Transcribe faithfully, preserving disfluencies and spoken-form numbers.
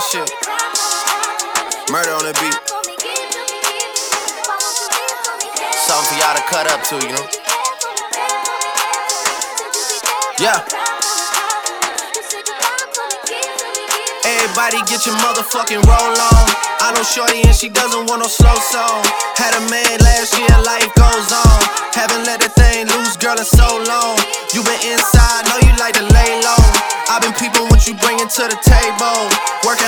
shit. Murder on the beat. Something for y'all to cut up to, you know? Yeah. Everybody get your motherfucking roll on. I know shorty and she doesn't want no slow song. Had a man last year, life goes on. Haven't let that thing loose, girl, in so long. You been inside, know you like to lay low. I been peeping what you bringing to the table. Working